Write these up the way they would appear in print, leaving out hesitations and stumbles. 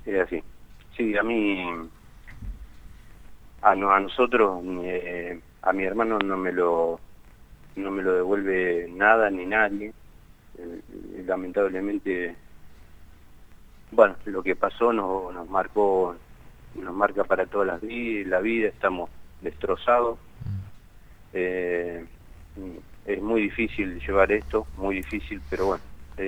es así. Sí, a nosotros, a mi hermano no me lo devuelve nada ni nadie. Lamentablemente, bueno, lo que pasó nos marca para toda la vida, estamos destrozados. Eh, es muy difícil llevar esto, muy difícil, pero bueno,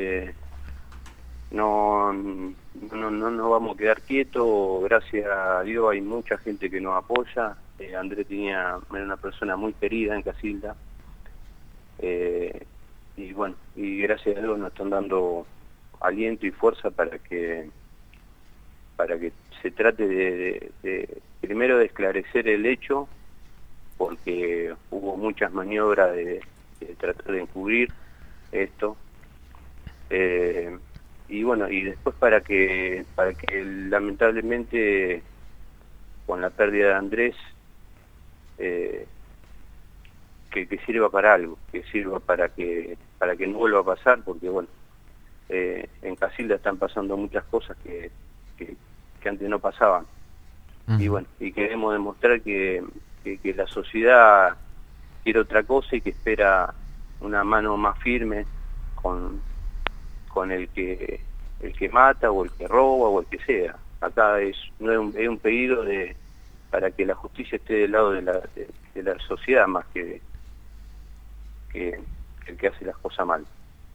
no nos vamos a quedar quietos. Gracias a Dios hay mucha gente que nos apoya. Andrés era una persona muy querida en Casilda, y bueno, y gracias a Dios nos están dando aliento y fuerza para que se trate primero de esclarecer el hecho, porque hubo muchas maniobras de tratar de encubrir esto, y bueno, y después para que lamentablemente con la pérdida de Andrés, que sirva para algo, que sirva para que no vuelva a pasar, porque bueno, en Casilda están pasando muchas cosas que antes no pasaban. Y bueno, y queremos demostrar que la sociedad quiere otra cosa y que espera una mano más firme con el que mata o el que roba o el que sea. Acá no es un pedido para que la justicia esté del lado de la sociedad más que el que hace las cosas mal.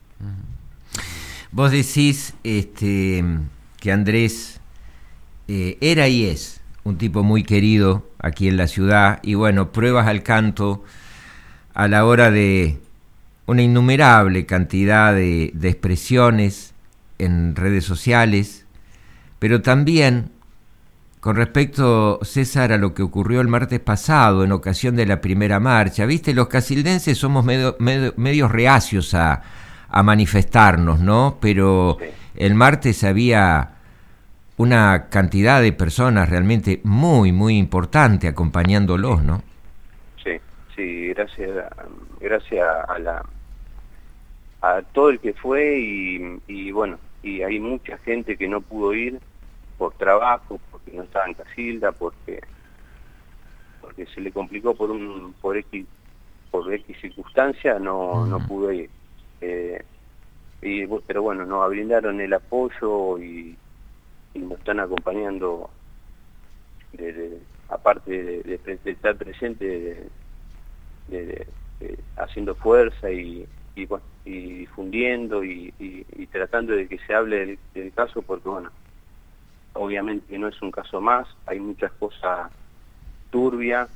Vos decís que Andrés era y es un tipo muy querido aquí en la ciudad, y bueno, pruebas al canto a la hora de una innumerable cantidad de expresiones en redes sociales, pero también con respecto, César, a lo que ocurrió el martes pasado en ocasión de la primera marcha. Viste, los casildenses somos medios reacios a manifestarnos, ¿no? Pero Sí, el martes había una cantidad de personas realmente muy, muy importante acompañándolos, ¿no? sí, sí, gracias a todo el que fue, y bueno, y hay mucha gente que no pudo ir por trabajo, porque no estaba en Casilda, porque se le complicó por X circunstancia, no pudo ir. Pero bueno, nos brindaron el apoyo y nos están acompañando, aparte de estar presente, haciendo fuerza bueno, y difundiendo y tratando de que se hable del caso, porque bueno, obviamente no es un caso más, hay muchas cosas turbias.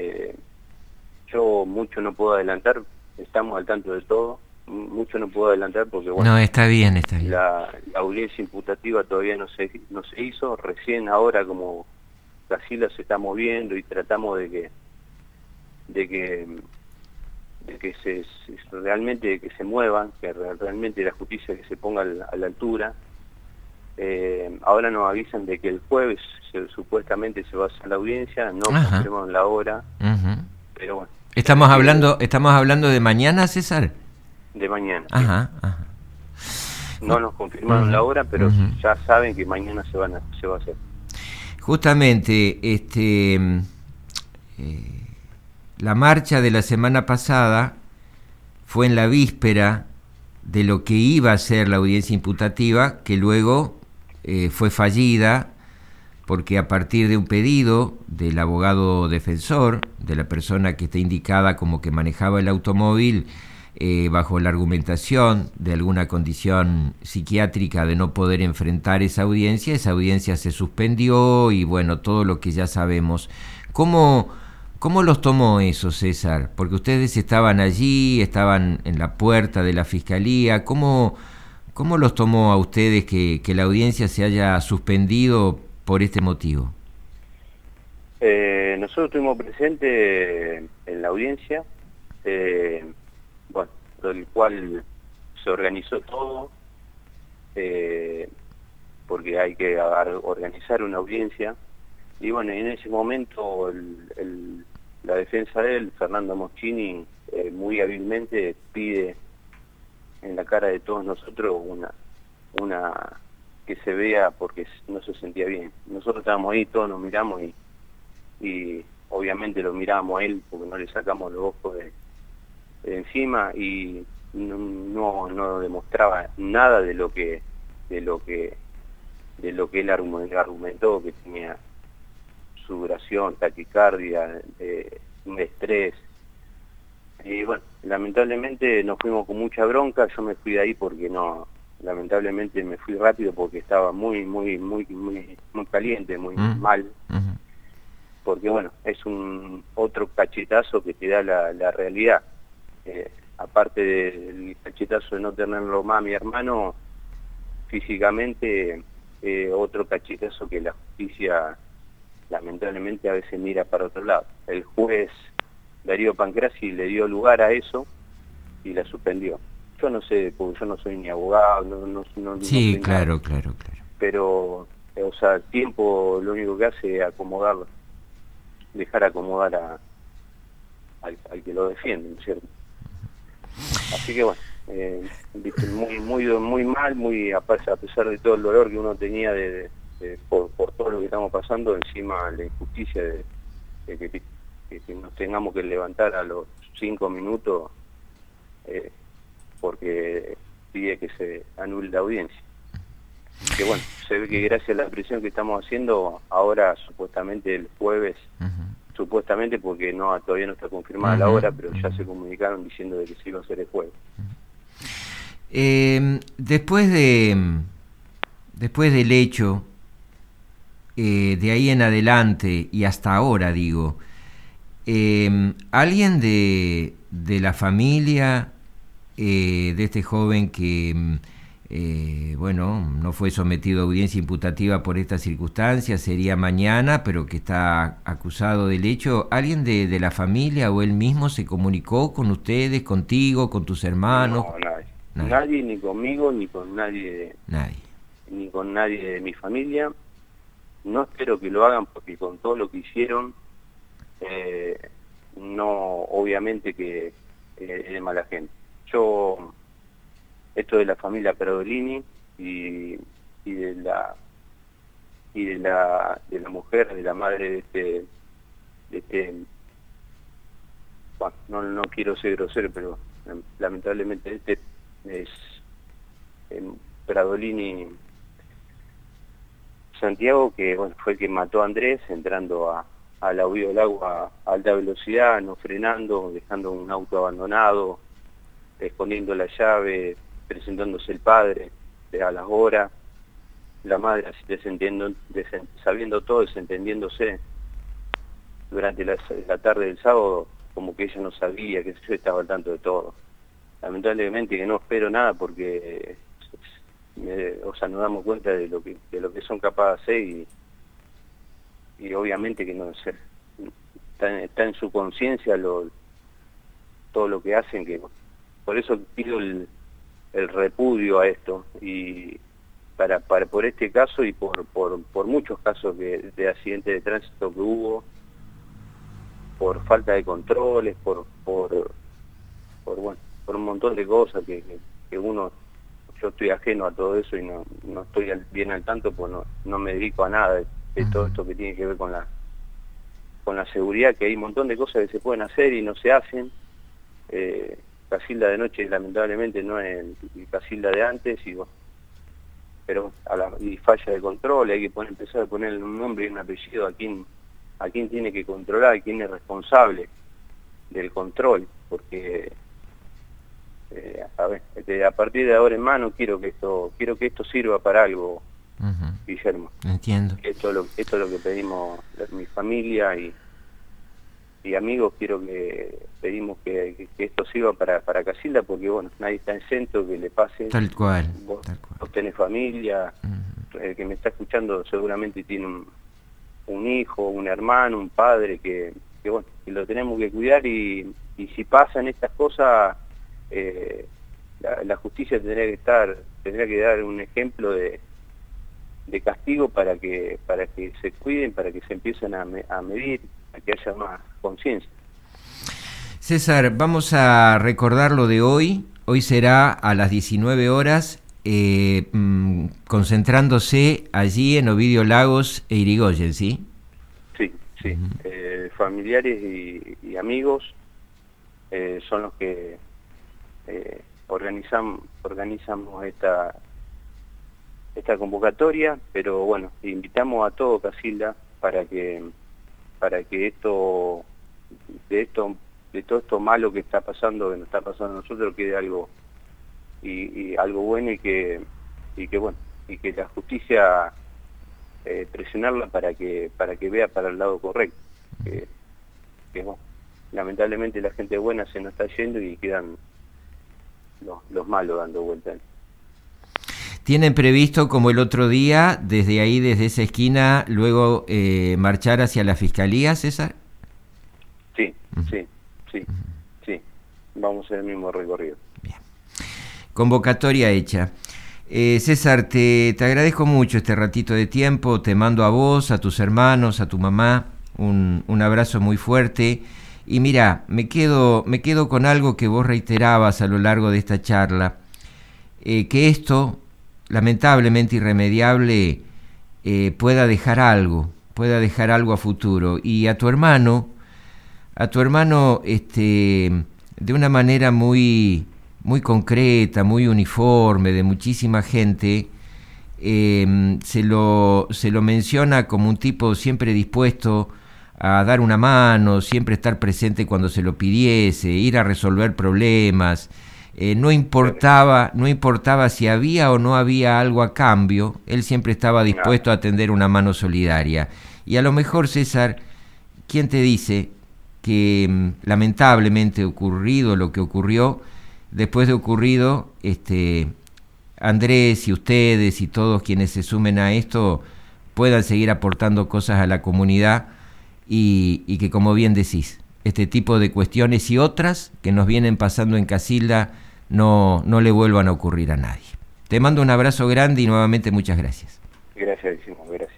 Yo mucho no puedo adelantar, estamos al tanto de todo, mucho no puedo adelantar porque bueno, No, está bien, está bien. la audiencia imputativa todavía no se hizo. Recién ahora, como Casilda se está moviendo y tratamos de que realmente que se muevan, que realmente la justicia que se ponga a la altura. Ahora nos avisan de que el jueves supuestamente se va a hacer la audiencia, no Ajá. confirman la hora, Uh-huh. pero bueno, se Estamos requiere hablando de mañana, César. de mañana, sí. Ajá, ajá. No nos confirmaron la Uh-huh, hora, pero uh-huh. ya saben que mañana se va a hacer. Justamente, la marcha de la semana pasada fue en la víspera de lo que iba a ser la audiencia imputativa, que luego fue fallida porque a partir de un pedido del abogado defensor, de la persona que está indicada como que manejaba el automóvil, bajo la argumentación de alguna condición psiquiátrica de no poder enfrentar esa audiencia se suspendió y bueno, todo lo que ya sabemos. ¿Cómo los tomó eso, César? Porque ustedes estaban allí, estaban en la puerta de la fiscalía. ¿Cómo los tomó a ustedes que la audiencia se haya suspendido por este motivo? Nosotros estuvimos presentes en la audiencia, bueno, por el cual se organizó todo, porque hay que organizar una audiencia, y bueno, en ese momento la defensa de él, Fernando Moschini, muy hábilmente pide en la cara de todos nosotros que se vea porque no se sentía bien. Nosotros estábamos ahí, todos nos miramos y obviamente lo mirábamos a él porque no le sacamos los ojos de encima y no demostraba nada de lo que él argumentó, que tenía sudoración, taquicardia, un estrés. Y bueno, lamentablemente nos fuimos con mucha bronca. Yo me fui de ahí porque lamentablemente me fui rápido porque estaba muy caliente, muy mal. Porque bueno, es otro cachetazo que te da la realidad. Aparte del cachetazo de no tenerlo más a mi hermano, físicamente, otro cachetazo que la justicia lamentablemente a veces mira para otro lado. El juez Darío Pancrazi le dio lugar a eso y la suspendió. Yo no sé, porque yo no soy ni abogado, sí, no claro, nada. claro. Pero, o sea, el tiempo lo único que hace es acomodarlo, dejar acomodar al que lo defiende, ¿no es cierto? Así que bueno, viste, muy mal, a pesar de todo el dolor que uno tenía por todo lo que estamos pasando, encima la injusticia de que nos tengamos que levantar a los 5 minutos porque pide que se anule la audiencia. Que bueno, se ve que gracias a la presión que estamos haciendo, ahora supuestamente el jueves, supuestamente porque todavía no está confirmada la hora, pero ya se comunicaron diciendo de que se iba a hacer el jueves. Después del hecho, de ahí en adelante y hasta ahora, digo, ¿alguien de la familia de este joven que no fue sometido a audiencia imputativa por estas circunstancias, sería mañana, pero que está acusado del hecho, alguien de la familia o él mismo se comunicó con ustedes, contigo, con tus hermanos? No, nadie, ni conmigo, ni con nadie. Ni con nadie de mi familia. No espero que lo hagan porque con todo lo que hicieron, obviamente que es de mala gente. Esto de la familia Perdolini y de la mujer, de la madre de este bueno, no quiero ser grosero, pero lamentablemente es Pradolini Santiago, que bueno, fue el que mató a Andrés entrando al audío del agua a alta velocidad, no frenando, dejando un auto abandonado, escondiendo la llave, presentándose el padre a las horas, la madre así sabiendo todo, desentendiéndose durante la tarde del sábado, como que ella no sabía, que yo estaba al tanto de todo. Lamentablemente que no espero nada porque nos damos cuenta de lo que son capaces de hacer y obviamente que no sé, está en su conciencia todo lo que hacen, que por eso pido el repudio a esto y por este caso y por muchos casos de accidentes de tránsito que hubo, por falta de controles, por un montón de cosas que yo estoy ajeno a todo eso y no estoy bien al tanto, pues no me dedico a nada de todo esto que tiene que ver con la seguridad, que hay un montón de cosas que se pueden hacer y no se hacen. Casilda de noche lamentablemente no es el Casilda de antes pero y falla de control, hay que empezar a poner un nombre y un apellido a quién tiene que controlar, quién es responsable del control, porque a partir de ahora en mano quiero que esto sirva para algo, Guillermo. Entiendo. Esto es lo que pedimos mi familia y amigos, pedimos que esto sirva para Casilda, porque bueno, nadie está exento que le pase. Tal cual. Vos tenés familia, el que me está escuchando seguramente tiene un hijo, un hermano, un padre que bueno, que lo tenemos que cuidar y si pasan estas cosas, la justicia tendría que dar un ejemplo de castigo para que se cuiden, para que se empiecen a medir, a que haya más conciencia. César, vamos a recordar lo de hoy. Hoy será a las 19 horas concentrándose allí en Ovidio Lagos e Irigoyen, ¿sí? Sí, sí. Familiares y amigos son los que organizamos esta convocatoria, pero bueno, invitamos a todo Casilda para que de todo esto malo que está pasando, que nos está pasando a nosotros, quede algo y algo bueno y que la justicia presionarla para que vea para el lado correcto, que bueno, lamentablemente la gente buena se nos está yendo y quedan los malos dando vueltas. ¿Tienen previsto, como el otro día, desde ahí, desde esa esquina, luego marchar hacia la Fiscalía, César? Sí, sí. Vamos en el mismo recorrido. Bien. Convocatoria hecha. César, te agradezco mucho este ratito de tiempo, te mando a vos, a tus hermanos, a tu mamá, un abrazo muy fuerte. Y mira, me quedo con algo que vos reiterabas a lo largo de esta charla, que esto, lamentablemente irremediable, pueda dejar algo a futuro. Y a tu hermano, de una manera muy concreta, muy uniforme, de muchísima gente, se lo menciona como un tipo siempre dispuesto a dar una mano, siempre estar presente cuando se lo pidiese, ir a resolver problemas. No importaba si había o no había algo a cambio, él siempre estaba dispuesto a tender una mano solidaria. Y a lo mejor, César, ¿quién te dice que lamentablemente ocurrido lo que ocurrió, después de ocurrido, Andrés y ustedes y todos quienes se sumen a esto puedan seguir aportando cosas a la comunidad y que, como bien decís, este tipo de cuestiones y otras que nos vienen pasando en Casilda no le vuelvan a ocurrir a nadie. Te mando un abrazo grande y nuevamente muchas gracias. Gracias.